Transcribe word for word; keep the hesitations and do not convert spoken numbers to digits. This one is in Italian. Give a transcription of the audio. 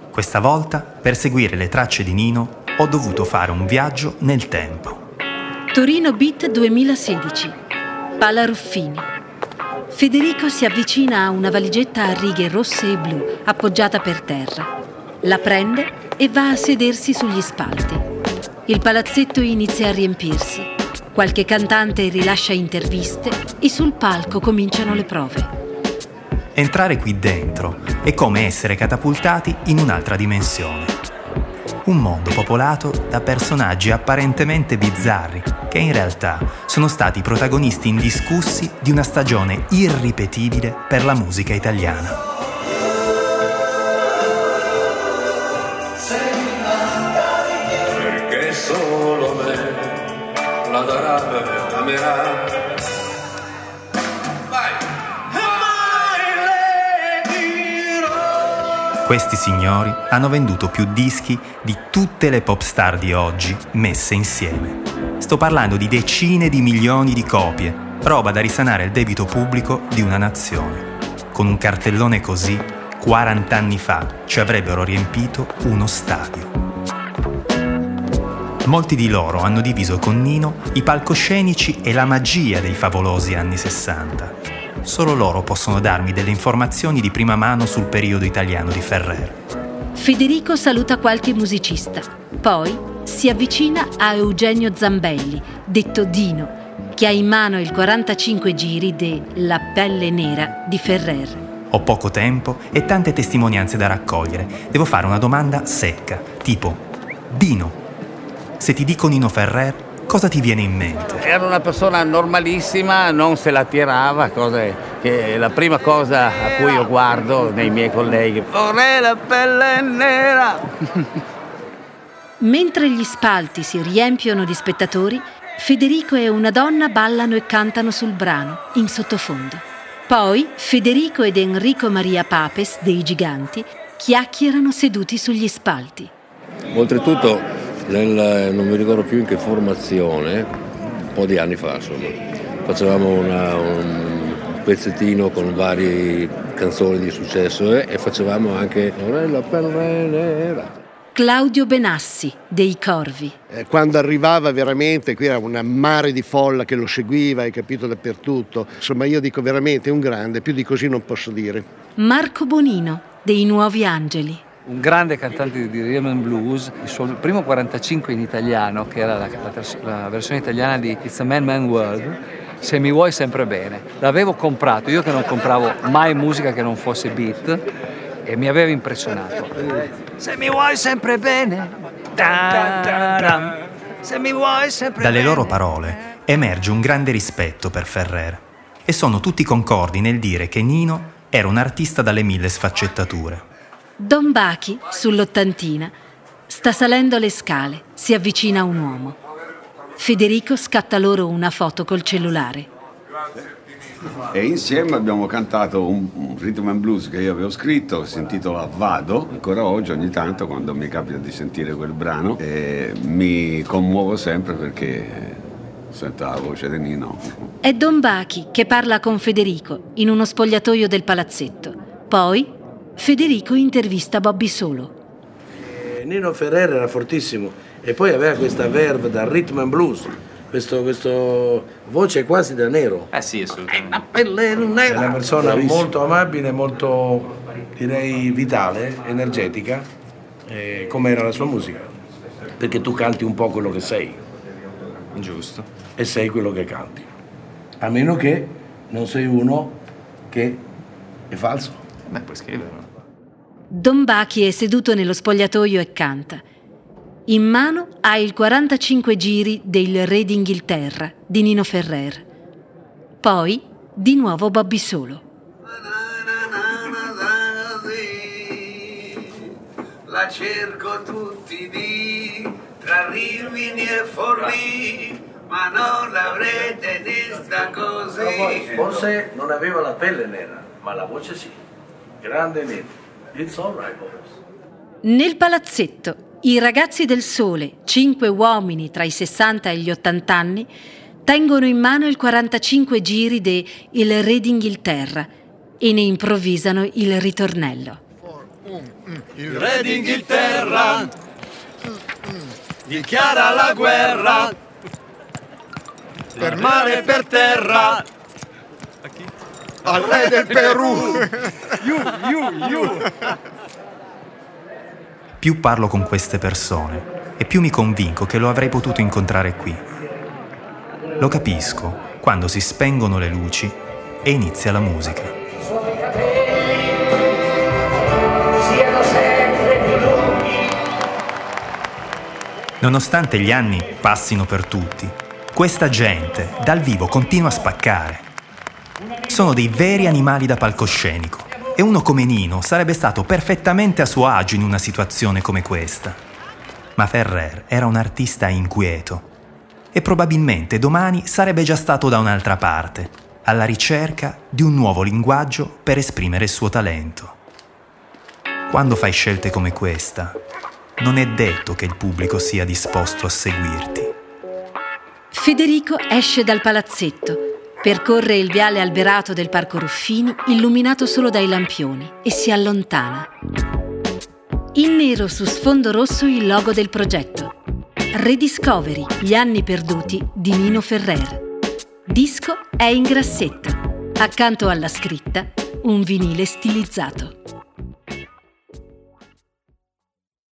Questa volta, per seguire le tracce di Nino, ho dovuto fare un viaggio nel tempo. Torino Beat duemilasedici. Pala Ruffini. Federico si avvicina a una valigetta a righe rosse e blu, appoggiata per terra. La prende e va a sedersi sugli spalti. Il palazzetto inizia a riempirsi. Qualche cantante rilascia interviste e sul palco cominciano le prove. Entrare qui dentro è come essere catapultati in un'altra dimensione. Un mondo popolato da personaggi apparentemente bizzarri che in realtà sono stati protagonisti indiscussi di una stagione irripetibile per la musica italiana. Perché solo me la darà, amerà. Questi signori hanno venduto più dischi di tutte le pop star di oggi messe insieme. Sto parlando di decine di milioni di copie, roba da risanare il debito pubblico di una nazione. Con un cartellone così, quaranta anni fa ci avrebbero riempito uno stadio. Molti di loro hanno diviso con Nino i palcoscenici e la magia dei favolosi anni sessanta. Solo loro possono darmi delle informazioni di prima mano sul periodo italiano di Ferrer. Federico saluta qualche musicista, poi si avvicina a Eugenio Zambelli, detto Dino, che ha in mano il quarantacinque giri de La pelle nera di Ferrer. Ho poco tempo e tante testimonianze da raccogliere. Devo fare una domanda secca, tipo: Dino, se ti dico Nino Ferrer, cosa ti viene in mente? Era una persona normalissima, non se la tirava, cose che la prima cosa a cui io guardo nei miei colleghi. Vorrei la pelle nera! Mentre gli spalti si riempiono di spettatori, Federico e una donna ballano e cantano sul brano, in sottofondo. Poi Federico ed Enrico Maria Papes, dei Giganti, chiacchierano seduti sugli spalti. Oltretutto, nel, non mi ricordo più in che formazione, un po' di anni fa, insomma, facevamo una, un pezzettino con varie canzoni di successo eh, e facevamo anche la pelle nera. Claudio Benassi, dei Corvi. Eh, quando arrivava veramente, qui era un mare di folla che lo seguiva, hai capito, dappertutto. Insomma, io dico veramente un grande, più di così non posso dire. Marco Bonino, dei Nuovi Angeli. Un grande cantante di rhythm and blues, il suo primo quarantacinque in italiano, che era la, la, la versione italiana di It's a Man Man World, Se mi vuoi sempre bene. L'avevo comprato, io che non compravo mai musica che non fosse beat, e mi aveva impressionato. Se mi vuoi sempre bene, da-da-da. Se mi vuoi sempre Dalle bene. loro parole emerge un grande rispetto per Ferrer e sono tutti concordi nel dire che Nino era un artista dalle mille sfaccettature. Don Bachi, sull'ottantina, sta salendo le scale, si avvicina a un uomo. Federico scatta loro una foto col cellulare. E insieme abbiamo cantato un, un rhythm and blues che io avevo scritto, si intitola Vado. Ancora oggi, ogni tanto, quando mi capita di sentire quel brano, eh, mi commuovo sempre perché sento la voce di Nino. È Don Bachi che parla con Federico in uno spogliatoio del palazzetto. Poi Federico intervista Bobby Solo. Eh, Nino Ferrer era fortissimo e poi aveva questa verve da rhythm and blues, questo, questo voce quasi da nero. Eh sì, assolutamente. La pelle nera. È una persona molto amabile, molto, direi, vitale, energetica, eh, come era la sua musica, perché tu canti un po' quello che sei. Giusto. E sei quello che canti, a meno che non sei uno che è falso. Beh, puoi scriverlo. Don Bachi è seduto nello spogliatoio e canta. In mano ha il quarantacinque giri del Re d'Inghilterra di Nino Ferrer. Poi di nuovo Bobby Solo. La cerco tutti i dì tra Rimini e Forlì, ma non l'avrete vista così. Forse non aveva la pelle nera, ma la voce sì. Grande Nino. It's all right, boys. Nel palazzetto, i ragazzi del Sole, cinque uomini tra i sessanta e gli ottanta anni, tengono in mano il quarantacinque giri de Il Re d'Inghilterra e ne improvvisano il ritornello. Il re d'Inghilterra dichiara la guerra per mare e per terra al re del Perù. Iu, iu, iu. Più parlo con queste persone e più mi convinco che lo avrei potuto incontrare qui. Lo capisco quando si spengono le luci e inizia la musica. Siano sempre più lunghi. Nonostante gli anni passino per tutti, questa gente dal vivo continua a spaccare. Sono dei veri animali da palcoscenico e uno come Nino sarebbe stato perfettamente a suo agio in una situazione come questa. Ma Ferrer era un artista inquieto e probabilmente domani sarebbe già stato da un'altra parte, alla ricerca di un nuovo linguaggio per esprimere il suo talento. Quando fai scelte come questa, non è detto che il pubblico sia disposto a seguirti. Federico esce dal palazzetto, percorre il viale alberato del Parco Ruffini, illuminato solo dai lampioni, e si allontana. In nero su sfondo rosso il logo del progetto. Rediscovery, gli anni perduti di Nino Ferrer. Disco è in grassetto. Accanto alla scritta, un vinile stilizzato.